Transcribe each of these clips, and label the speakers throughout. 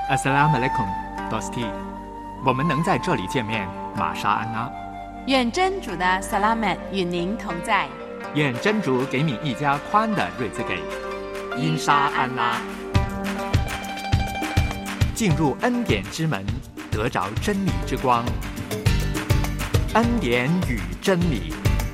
Speaker 1: Assalamualaikum, Dosti。我们能在这里见面，玛莎安拉。
Speaker 2: 愿真主的 Salamat 与您同在。
Speaker 1: 愿真主给你一家宽的日子给。因沙安拉。进入恩典之门，得着真理之光。恩典与真理。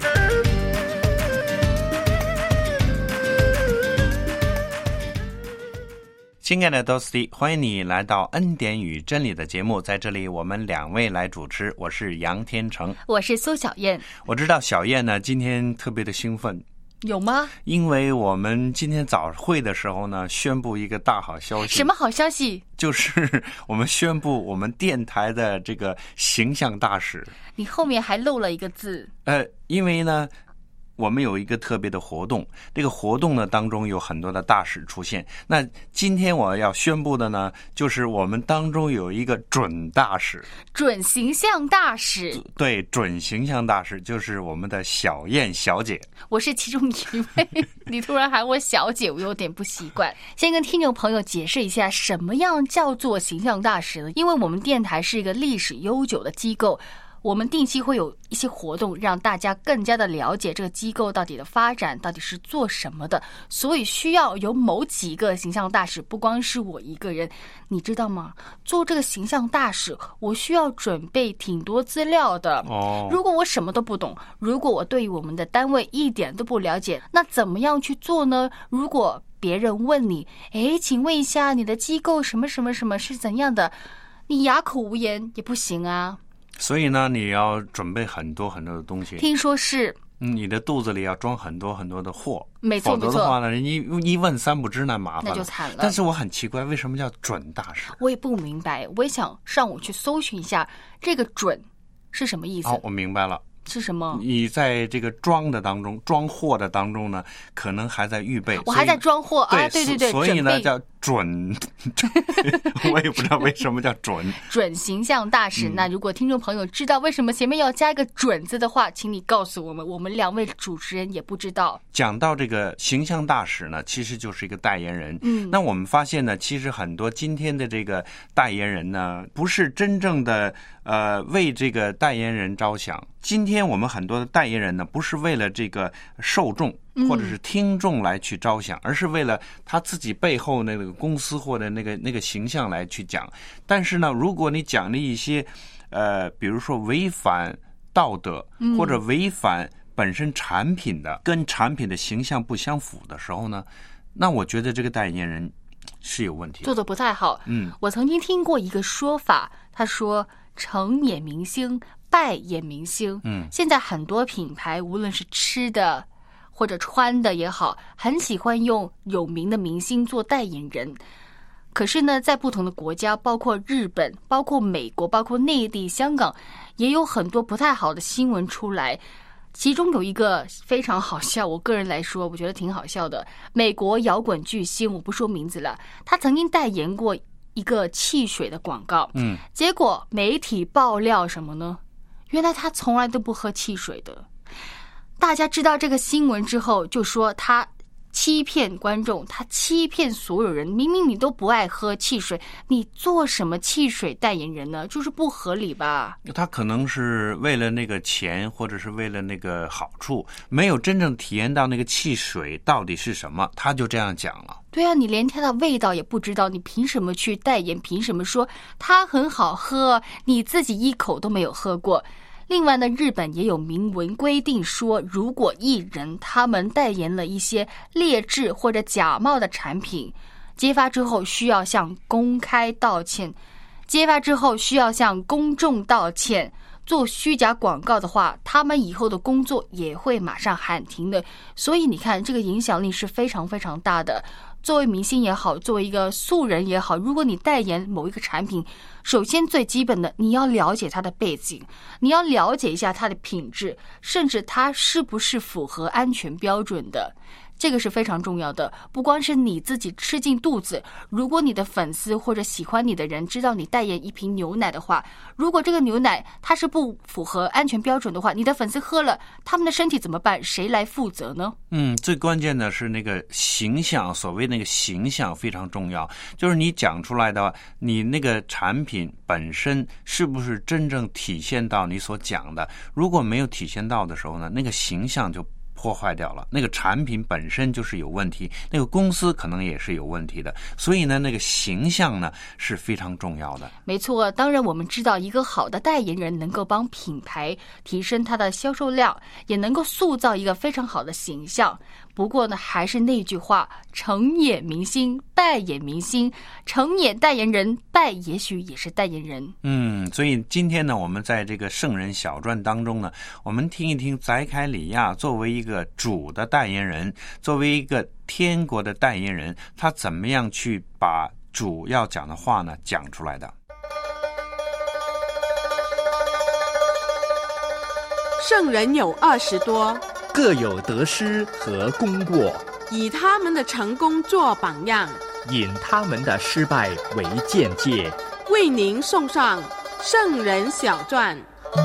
Speaker 3: 亲爱的 Dosti， 欢迎你来到恩典与真理的节目，在这里我们两位来主持，我是杨天成，
Speaker 4: 我是苏小燕。
Speaker 3: 我知道小燕呢今天特别的兴奋，
Speaker 4: 有吗？
Speaker 3: 因为我们今天早会的时候呢，宣布一个大好消息。
Speaker 4: 什么好消息？
Speaker 3: 就是我们宣布我们电台的这个形象大使。
Speaker 4: 你后面还漏了一个字。
Speaker 3: 因为呢我们有一个特别的活动，这个活动呢当中有很多的大使出现。那今天我要宣布的呢，就是我们当中有一个准大使，
Speaker 4: 准形象大使。
Speaker 3: 对，准形象大使就是我们的小燕小姐。
Speaker 4: 我是其中一位。你突然喊我小姐，我有点不习惯。先跟听众朋友解释一下，什么样叫做形象大使呢？因为我们电台是一个历史悠久的机构，我们定期会有一些活动，让大家更加的了解这个机构到底的发展，到底是做什么的，所以需要有某几个形象大使，不光是我一个人。你知道吗？做这个形象大使，我需要准备挺多资料的。如果我什么都不懂，如果我对于我们的单位一点都不了解，那怎么样去做呢？如果别人问你，请问一下你的机构什么什么什么是怎样的，你哑口无言也不行啊。
Speaker 3: 所以呢，你要准备很多很多的东西。
Speaker 4: 听说是，
Speaker 3: 你的肚子里要装很多很多的货。
Speaker 4: 没错，
Speaker 3: 否则的话呢，人一问三不知，那麻烦了，
Speaker 4: 那就惨了。
Speaker 3: 但是我很奇怪，为什么叫准大使？
Speaker 4: 我也不明白，我也想上网去搜寻一下，这个准是什么意思？
Speaker 3: 我明白了。
Speaker 4: 是什么？
Speaker 3: 你在这个装货的当中呢，可能还在预备。
Speaker 4: 我还在装货啊！对，
Speaker 3: 所以呢叫准。我也不知道为什么叫准。
Speaker 4: 准形象大使。那如果听众朋友知道为什么前面要加一个准字的话，请你告诉我们，我们两位主持人也不知道。
Speaker 3: 讲到这个形象大使呢，其实就是一个代言人。那我们发现呢，其实很多今天的这个代言人呢，不是真正的为这个代言人着想。今天我们很多的代言人呢，不是为了这个受众或者是听众来去着想，而是为了他自己背后那个公司或者那个形象来去讲。但是呢，如果你讲了一些比如说违反道德或者违反本身产品的跟产品的形象不相符的时候呢，那我觉得这个代言人是有问题的，
Speaker 4: 做得不太好。我曾经听过一个说法，他说成也明星，败也明星。现在很多品牌，无论是吃的或者穿的也好，很喜欢用有名的明星做代言人。可是呢，在不同的国家，包括日本、包括美国、包括内地、香港，也有很多不太好的新闻出来。其中有一个非常好笑，我个人来说我觉得挺好笑的。美国摇滚巨星，我不说名字了，他曾经代言过一个汽水的广告。结果媒体爆料什么呢？原来他从来都不喝汽水的。大家知道这个新闻之后，就说他欺骗观众，他欺骗所有人。明明你都不爱喝汽水，你做什么汽水代言人呢？就是不合理吧？
Speaker 3: 他可能是为了那个钱，或者是为了那个好处，没有真正体验到那个汽水到底是什么，他就这样讲了。
Speaker 4: 对啊，你连它的味道也不知道，你凭什么去代言？凭什么说它很好喝？你自己一口都没有喝过。另外呢，日本也有明文规定说，如果艺人他们代言了一些劣质或者假冒的产品，揭发之后需要向公开道歉，揭发之后需要向公众道歉。做虚假广告的话，他们以后的工作也会马上喊停的。所以你看，这个影响力是非常非常大的。作为明星也好，作为一个素人也好，如果你代言某一个产品，首先最基本的，你要了解它的背景，你要了解一下它的品质，甚至它是不是符合安全标准的。 这个是非常重要的。不光是你自己吃进肚子，如果你的粉丝或者喜欢你的人知道你代言一瓶牛奶的话，如果这个牛奶它是不符合安全标准的话，你的粉丝喝了，他们的身体怎么办？谁来负责呢？
Speaker 3: 最关键的是那个形象，所谓那个形象非常重要，就是你讲出来的话，你那个产品本身是不是真正体现到你所讲的？如果没有体现到的时候呢，那个形象就破坏掉了，那个产品本身就是有问题，那个公司可能也是有问题的，所以呢，那个形象呢是非常重要的。
Speaker 4: 没错，当然我们知道一个好的代言人能够帮品牌提升它的销售量，也能够塑造一个非常好的形象。不过呢，还是那句话，成也明星，败也明星，成也代言人，败也许也是代言人。
Speaker 3: 所以今天呢，我们在这个圣人小传当中呢，我们听一听载凯里亚作为一个主的代言人，作为一个天国的代言人，他怎么样去把主要讲的话呢讲出来的。
Speaker 5: 圣人有20多，
Speaker 1: 各有得失和功过，
Speaker 5: 以他们的成功做榜样，
Speaker 1: 引他们的失败为鉴戒，
Speaker 5: 为您送上圣人小传。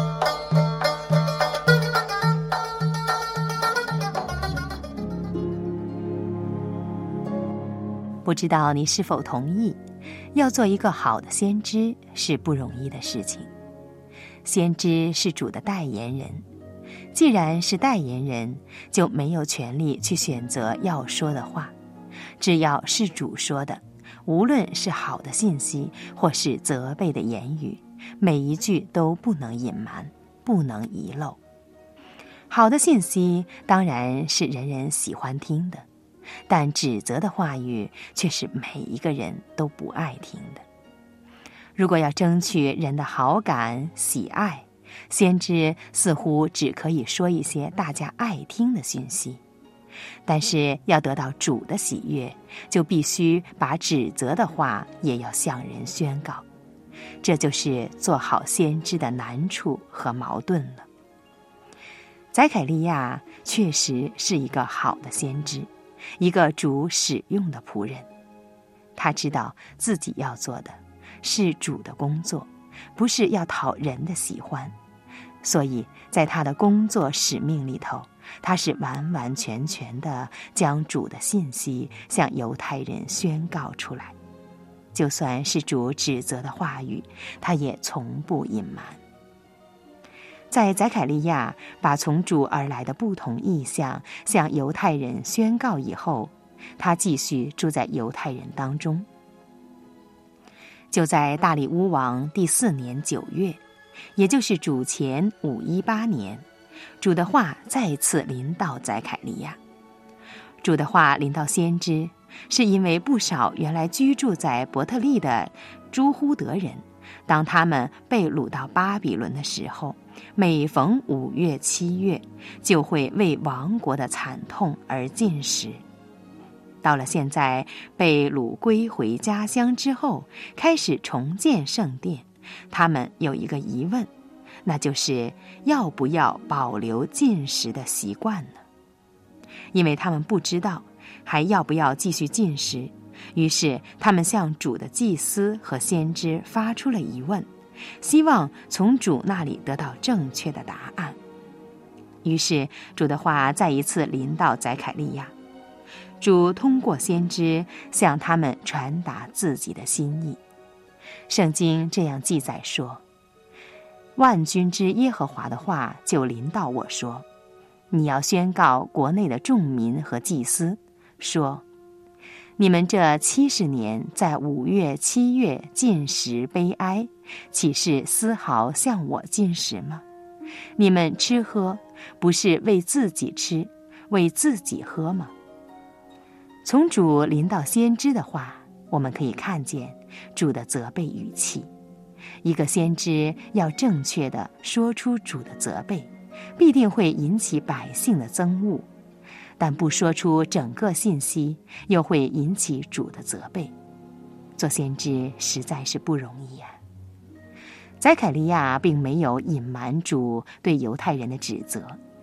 Speaker 6: 不知道你是否同意，要做一个好的先知是不容易的事情。先知是主的代言人，既然是代言人，就没有权利去选择要说的话，只要是主说的，无论是好的信息或是责备的言语，每一句都不能隐瞒，不能遗漏。好的信息当然是人人喜欢听的，但指责的话语却是每一个人都不爱听的。如果要争取人的好感喜爱，先知似乎只可以说一些大家爱听的讯息，但是要得到主的喜悦，就必须把指责的话也要向人宣告。这就是做好先知的难处和矛盾了。载凯利亚确实是一个好的先知，一个主使用的仆人。他知道自己要做的是主的工作，不是要讨人的喜欢，所以在他的工作使命里头，他是完完全全的将主的信息向犹太人宣告出来。就算是主指责的话语，他也从不隐瞒。在载凯利亚把从主而来的不同意象向犹太人宣告以后，他继续住在犹太人当中。就在大利乌王第4年9月，也就是主前518年，主的话再次临到载凯利亚。主的话临到先知，是因为不少原来居住在伯特利的朱呼德人，当他们被掳到巴比伦的时候，每逢5月7月就会为亡国的惨痛而禁食。到了现在被掳归回家乡之后，开始重建圣殿，他们有一个疑问，那就是要不要保留禁食的习惯呢？因为他们不知道还要不要继续禁食，于是他们向主的祭司和先知发出了疑问，希望从主那里得到正确的答案。于是主的话再一次临到载凯利亚，主通过先知向他们传达自己的心意。圣经这样记载说，万军之耶和华的话就临到我说，你要宣告国内的众民和祭司，说，你们这70年在5月7月禁食悲哀，岂是丝毫向我禁食吗？你们吃喝不是为自己吃，为自己喝吗？从主临到先知的话，我们可以看见主的责备语气。一个先知要正确地说出主的责备，必定会引起百姓的憎恶，但不说出整个信息，又会引起主的责备。做先知实在是不容易啊。载凯利亚并没有隐瞒主对犹太人的指责，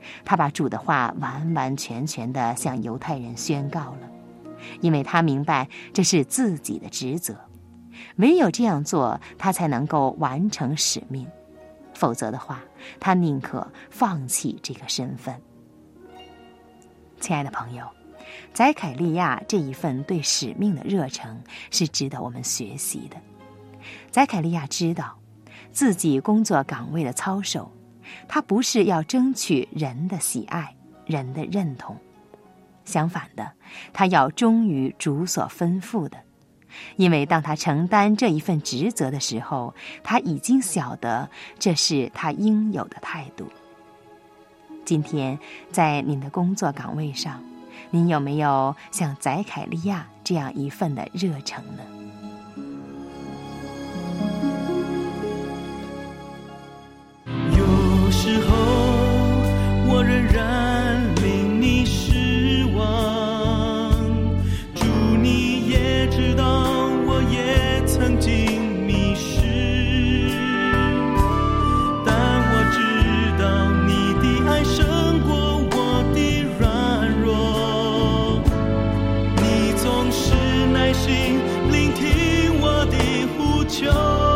Speaker 6: 他把主的话完完全全地向犹太人宣告了，因为他明白这是自己的职责，唯有这样做，他才能够完成使命，否则的话，他宁可放弃这个身份。亲爱的朋友，载凯利亚这一份对使命的热诚是值得我们学习的。载凯利亚知道自己工作岗位的操守，他不是要争取人的喜爱、人的认同，相反的，他要忠于主所吩咐的。因为当他承担这一份职责的时候，他已经晓得这是他应有的态度。今天在您的工作岗位上，您有没有像载凯利亚这样一份的热诚呢？
Speaker 7: 有时候我仍然令你失望，主你也知道我也曾经迷失，但我知道你的爱胜过我的软弱，你总是耐心聆听我的呼求。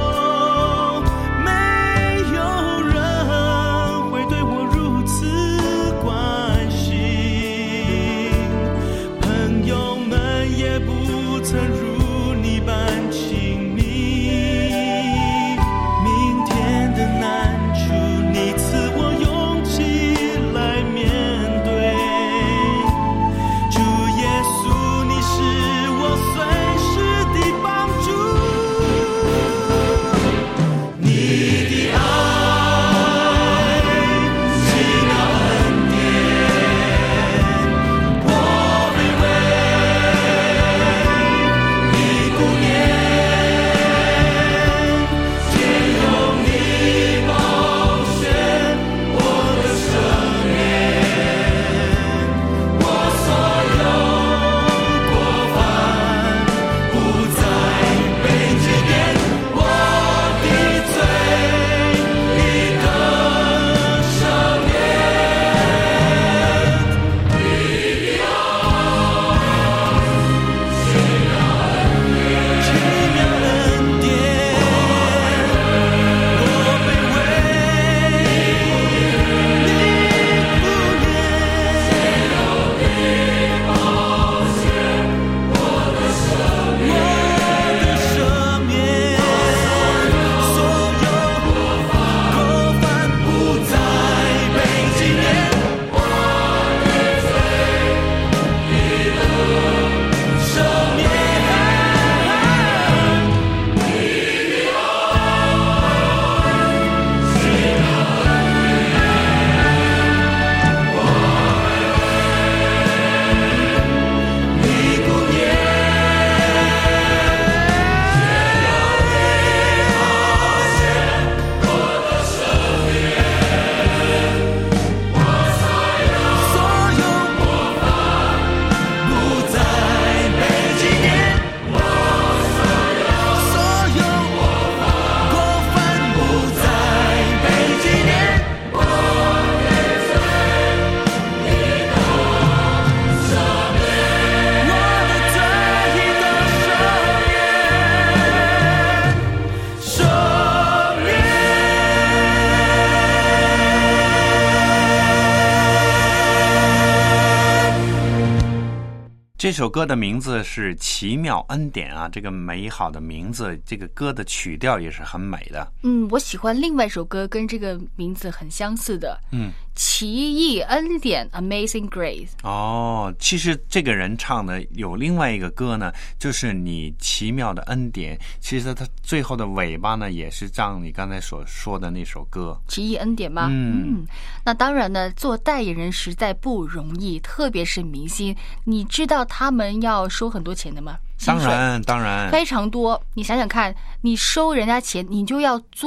Speaker 3: 这首歌的名字是奇妙恩典啊，这个美好的名字，这个歌的曲调也是很美的。
Speaker 4: 我喜欢另外一首歌跟这个名字很相似的，奇异恩典 Amazing Grace。
Speaker 3: 其实这个人唱的有另外一个歌呢，就是你奇妙的恩典，其实他最后的尾巴呢也是像你刚才所说的那首歌
Speaker 4: 奇异恩典吗？那当然呢，做代言人实在不容易，特别是明星，你知道他们要收很多钱的吗？
Speaker 3: 当然
Speaker 4: 非常多。你想想看，你收人家钱，你就要做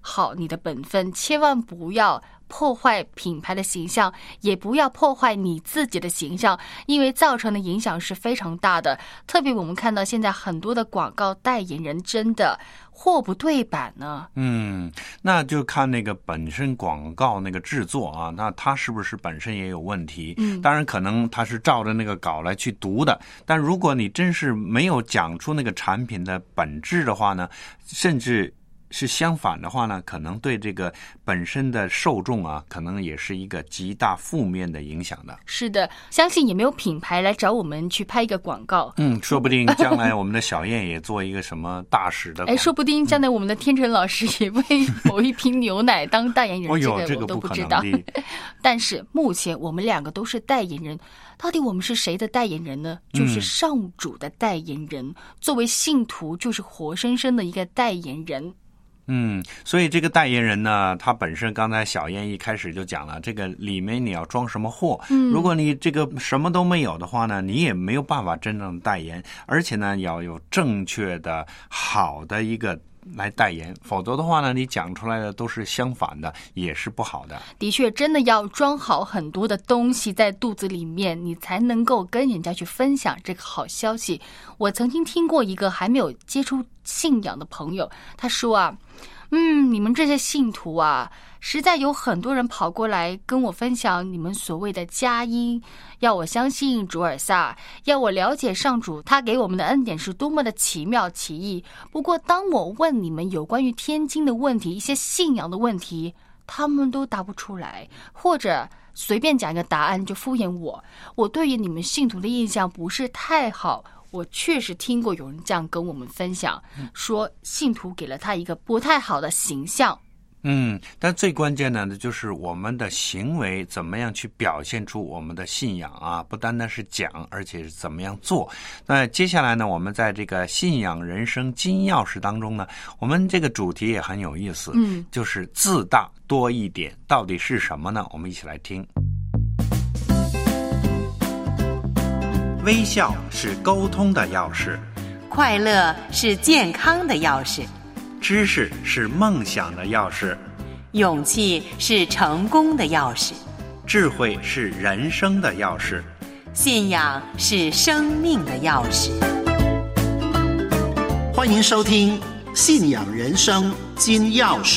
Speaker 4: 好你的本分，千万不要破坏品牌的形象，也不要破坏你自己的形象，因为造成的影响是非常大的。特别我们看到现在很多的广告代言人真的货不对版呢。
Speaker 3: 那就看那个本身广告那个制作啊，那它是不是本身也有问题？当然可能它是照着那个稿来去读的，但如果你真是没有讲出那个产品的本质的话呢，甚至是相反的话呢，可能对这个本身的受众啊，可能也是一个极大负面的影响的。
Speaker 4: 是的，相信也没有品牌来找我们去拍一个广告。
Speaker 3: 说不定将来我们的小燕也做一个什么大使的广告。
Speaker 4: 说不定将来我们的天成老师也为某一瓶牛奶当代言人，这个我都不知道。但是目前我们两个都是代言人，到底我们是谁的代言人呢？就是上主的代言人。作为信徒，就是活生生的一个代言人。
Speaker 3: 所以这个代言人呢，他本身刚才小燕一开始就讲了，这个里面你要装什么货，如果你这个什么都没有的话呢，你也没有办法真正代言，而且呢要有正确的好的一个来代言，否则的话呢，你讲出来的都是相反的，也是不好的。
Speaker 4: 的确，真的要装好很多的东西在肚子里面，你才能够跟人家去分享这个好消息。我曾经听过一个还没有接触信仰的朋友，他说啊，你们这些信徒啊，实在有很多人跑过来跟我分享你们所谓的佳音，要我相信主尔撒，要我了解上主他给我们的恩典是多么的奇妙奇异。不过当我问你们有关于天经的问题，一些信仰的问题，他们都答不出来，或者随便讲一个答案就敷衍我。我对于你们信徒的印象不是太好。我确实听过有人这样跟我们分享，说信徒给了他一个不太好的形象。
Speaker 3: 但最关键的就是我们的行为怎么样去表现出我们的信仰啊，不单单是讲，而且是怎么样做。那接下来呢，我们在这个信仰人生金钥匙当中呢，我们这个主题也很有意思，就是自大多一点，到底是什么呢？我们一起来听。
Speaker 1: 微笑是沟通的钥匙，
Speaker 6: 快乐是健康的钥匙，
Speaker 1: 知识是梦想的钥匙，
Speaker 6: 勇气是成功的钥匙，
Speaker 1: 智慧是人生的钥匙，
Speaker 6: 信仰是生命的钥匙。
Speaker 8: 欢迎收听《信仰人生金钥匙》。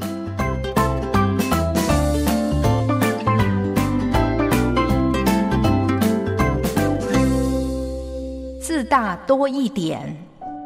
Speaker 9: 自大多一点。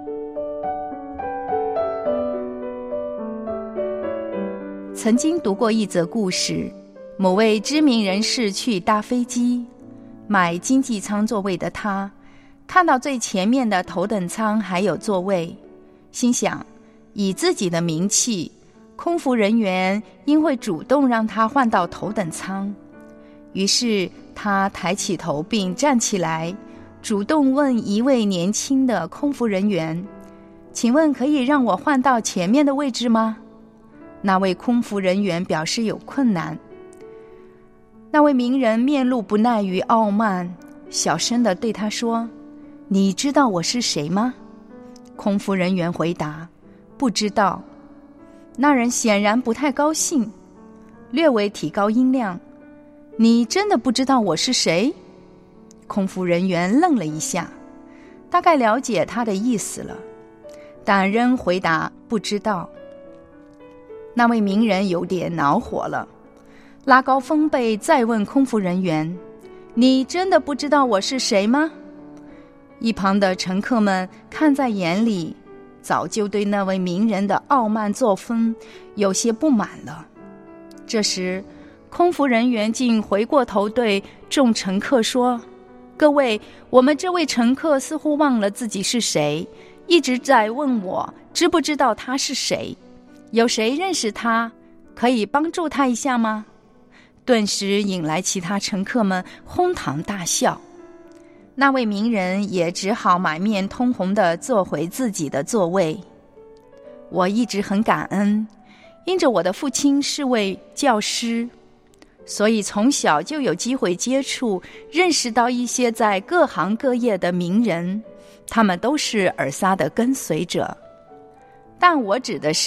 Speaker 9: 曾经读过一则故事，某位知名人士去搭飞机，买经济舱座位的他，看到最前面的头等舱还有座位，心想以自己的名气，空服人员应会主动让他换到头等舱。于是他抬起头并站起来，主动问一位年轻的空服人员，请问可以让我换到前面的位置吗？那位空服人员表示有困难。那位名人面露不耐于傲慢，小声地对他说，你知道我是谁吗？空服人员回答，不知道。那人显然不太高兴，略微提高音量，你真的不知道我是谁？空服人员愣了一下，大概了解他的意思了，但仍回答不知道。那位名人有点恼火了，拉高风背再问空服人员，你真的不知道我是谁吗？一旁的乘客们看在眼里，早就对那位名人的傲慢作风有些不满了。这时空服人员竟回过头对众乘客说，各位，我们这位乘客似乎忘了自己是谁，一直在问我知不知道他是谁，有谁认识他，可以帮助他一下吗？顿时引来其他乘客们哄堂大笑。那位名人也只好满面通红地坐回自己的座位。我一直很感恩，因着我的父亲是位教师，所以从小就有机会接触认识到一些在各行各业的名人，他们都是尔撒的跟随者。但我指的是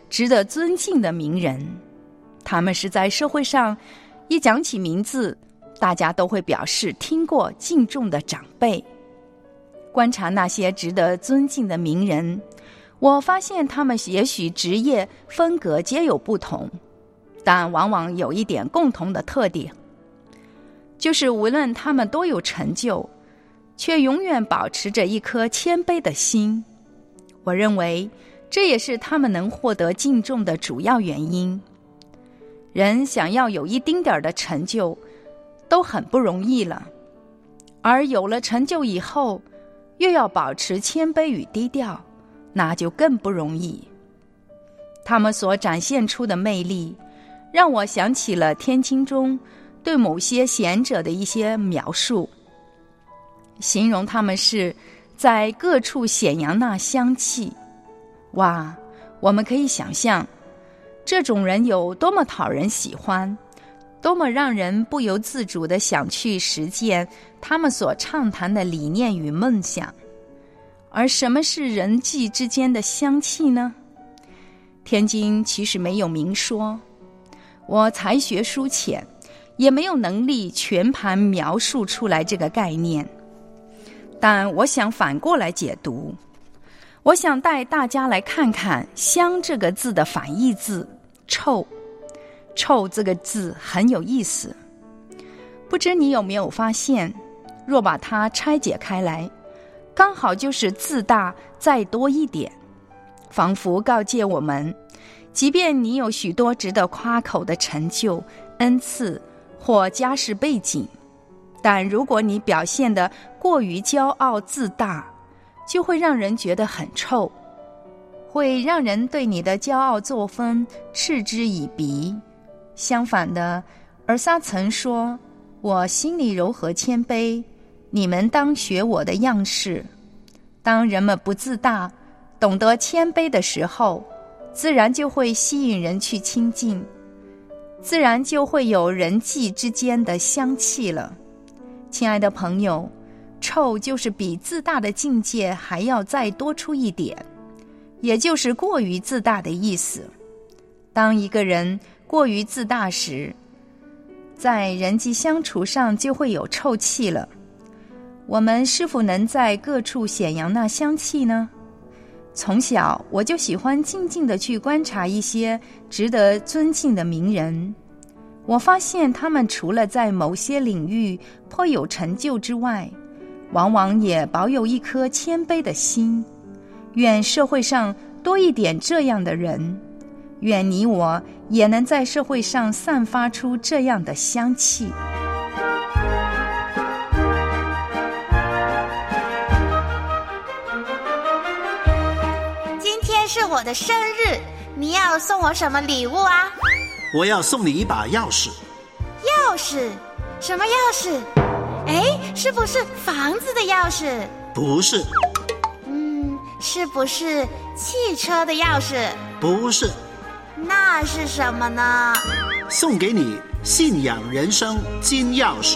Speaker 9: 值得尊敬的名人，他们是在社会上一讲起名字，大家都会表示听过敬重的长辈。观察那些值得尊敬的名人，我发现他们也许职业风格皆有不同，但往往有一点共同的特点，就是无论他们多有成就，却永远保持着一颗谦卑的心。我认为这也是他们能获得敬重的主要原因。人想要有一丁点的成就都很不容易了，而有了成就以后又要保持谦卑与低调，那就更不容易。他们所展现出的魅力让我想起了天经中对某些贤者的一些描述，形容他们是在各处显扬那香气。哇，我们可以想象这种人有多么讨人喜欢，多么让人不由自主地想去实践他们所畅谈的理念与梦想。而什么是人际之间的香气呢？天经其实没有明说，我才学疏浅，也没有能力全盘描述出来这个概念。但我想反过来解读，我想带大家来看看香这个字的反义字臭。臭这个字很有意思，不知你有没有发现，若把它拆解开来，刚好就是自大再多一点，仿佛告诫我们，即便你有许多值得夸口的成就、恩赐或家世背景，但如果你表现得过于骄傲自大，就会让人觉得很臭，会让人对你的骄傲作风嗤之以鼻。相反的，尔撒曾说，我心里柔和谦卑，你们当学我的样式。当人们不自大，懂得谦卑的时候，自然就会吸引人去亲近，自然就会有人际之间的香气了。亲爱的朋友，臭就是比自大的境界还要再多出一点，也就是过于自大的意思。当一个人过于自大时，在人际相处上就会有臭气了。我们是否能在各处显扬那香气呢？从小我就喜欢静静地去观察一些值得尊敬的名人，我发现他们除了在某些领域颇有成就之外，往往也保有一颗谦卑的心。愿社会上多一点这样的人，愿你我也能在社会上散发出这样的香气。
Speaker 10: 今天是我的生日，你要送我什么礼物啊？
Speaker 8: 我要送你一把钥匙。
Speaker 10: 钥匙？什么钥匙？哎，是不是房子的钥匙？
Speaker 8: 不是。
Speaker 10: 是不是汽车的钥匙？
Speaker 8: 不是。
Speaker 10: 那是什么呢？
Speaker 8: 送给你信仰人生金钥匙。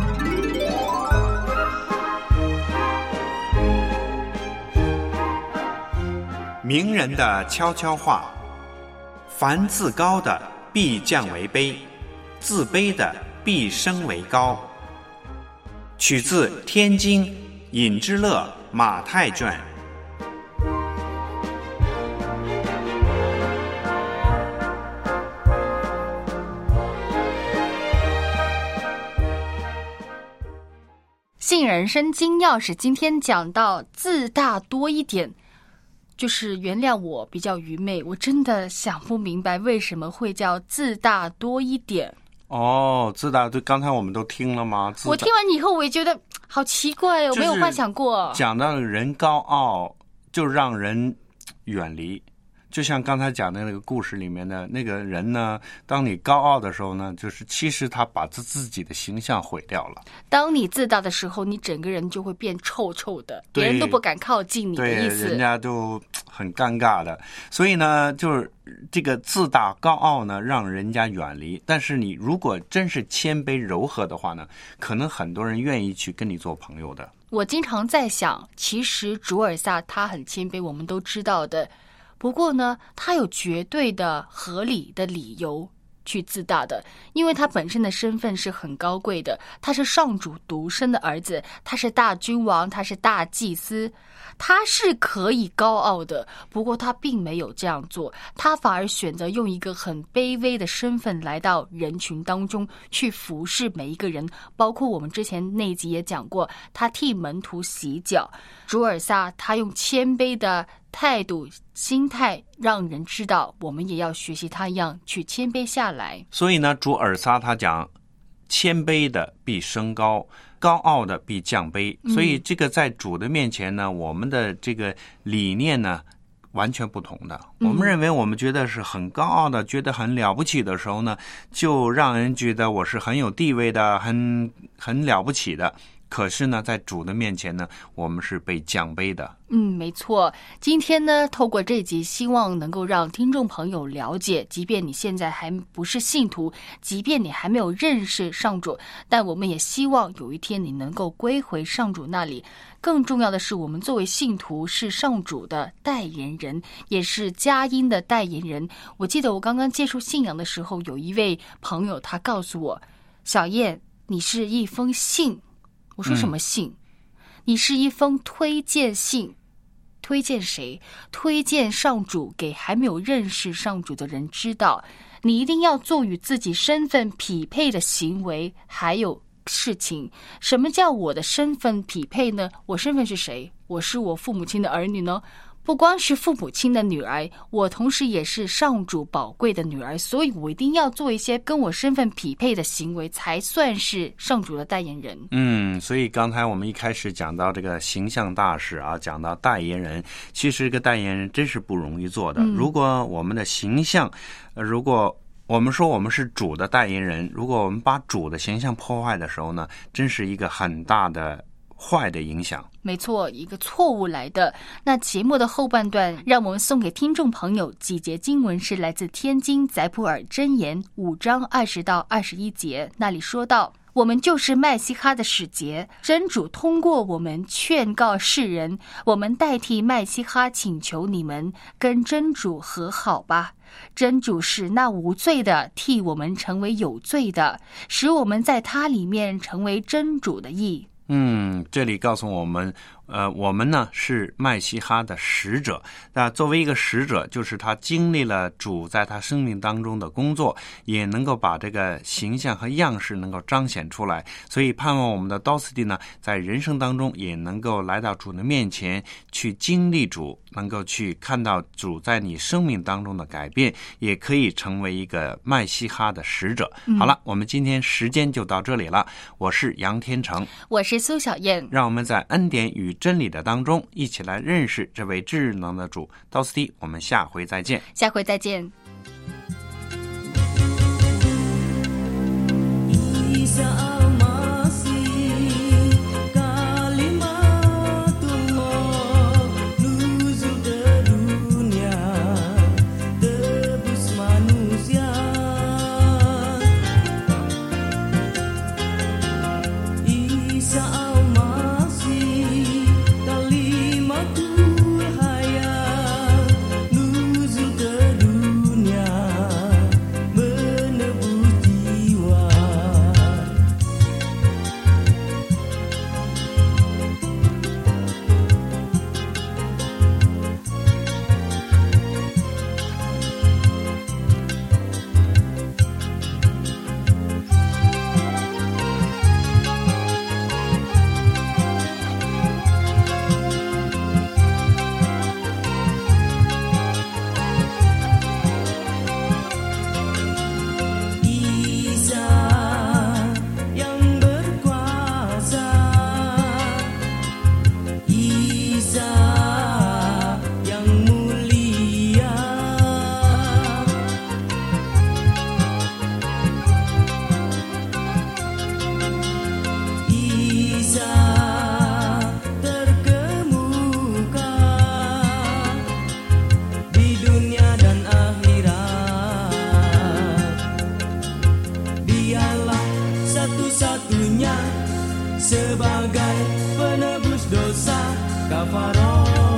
Speaker 3: 名人的悄悄话：凡自高的必降为卑，自卑的必升为高。取自《天经·尹之乐马太卷》。
Speaker 4: 信人生金钥匙今天讲到自大多一点，就是原谅我比较愚昧，我真的想不明白为什么会叫自大多一点。
Speaker 3: 哦，自大，对，刚才我们都听了吗？
Speaker 4: 我听完以后我也觉得好奇怪，我没有幻想过。
Speaker 3: 讲到人高傲就让人远离，就像刚才讲的那个故事里面的那个人呢，当你高傲的时候呢，就是其实他把自己的形象毁掉了。
Speaker 4: 当你自大的时候，你整个人就会变臭臭的，别人都不敢靠近你的意思。
Speaker 3: 对，人家都很尴尬的。所以呢，就是这个自大高傲呢，让人家远离。但是你如果真是谦卑柔和的话呢，可能很多人愿意去跟你做朋友的。
Speaker 4: 我经常在想，其实主尔萨他很谦卑，我们都知道的。 不过呢，他有绝对的合理的理由去自大的，因为他本身的身份是很高贵的，他是上主独生的儿子，他是大君王，他是大祭司，他是可以高傲的。不过他并没有这样做，他反而选择用一个很卑微的身份来到人群当中去服侍每一个人，包括我们之前那一集也讲过，他替门徒洗脚。主尔撒他用谦卑的态度心态让人知道我们也要学习他一样去谦卑下来。
Speaker 3: 所以呢，主尔撒他讲谦卑的必升高，高傲的必降卑。所以这个在主的面前呢，我们的这个理念呢完全不同的。我们认为我们觉得是很高傲的，觉得很了不起的时候呢，就让人觉得我是很有地位的，很了不起的。可是呢，在主的面前呢，我们是被降卑的。
Speaker 4: 没错。今天呢，透过这集，希望能够让听众朋友了解，即便你现在还不是信徒，即便你还没有认识上主，但我们也希望有一天你能够归回上主那里。更重要的是，我们作为信徒是上主的代言人，也是佳音的代言人。我记得我刚刚接触信仰的时候，有一位朋友他告诉我，小燕，你是一封信。我说什么信？你是一封推荐信。推荐谁？推荐上主给还没有认识上主的人知道，你一定要做与自己身份匹配的行为还有事情。什么叫我的身份匹配呢？我身份是谁？我是我父母亲的儿女呢？不光是父母亲的女儿，我同时也是上主宝贵的女儿，所以我一定要做一些跟我身份匹配的行为，才算是上主的代言人。
Speaker 3: 所以刚才我们一开始讲到这个形象大使啊，讲到代言人，其实这个代言人真是不容易做的。如果我们的形象，如果我们说我们是主的代言人，如果我们把主的形象破坏的时候呢，真是一个很大的坏的影响。
Speaker 4: 没错，一个错误来的。那节目的后半段，让我们送给听众朋友几节经文，是来自天津载普尔箴言5章20到21节，那里说到，我们就是麦西哈的使节，真主通过我们劝告世人，我们代替麦西哈请求你们跟真主和好吧。真主使那无罪的替我们成为有罪的，使我们在他里面成为真主的义。
Speaker 3: 这里告诉我们，我们呢是麦西哈的使者。那作为一个使者，就是他经历了主在他生命当中的工作，也能够把这个形象和样式能够彰显出来。所以盼望我们的道斯蒂呢，在人生当中也能够来到主的面前，去经历主，能够去看到主在你生命当中的改变，也可以成为一个麦西哈的使者。好了，我们今天时间就到这里了。我是杨天成，
Speaker 4: 我是苏小燕，
Speaker 3: 让我们在恩典与真理的当中一起来认识这位至能的主道斯蒂。我们下回再见。
Speaker 4: 下回再见。
Speaker 7: Sebagai penebus dosa kafarah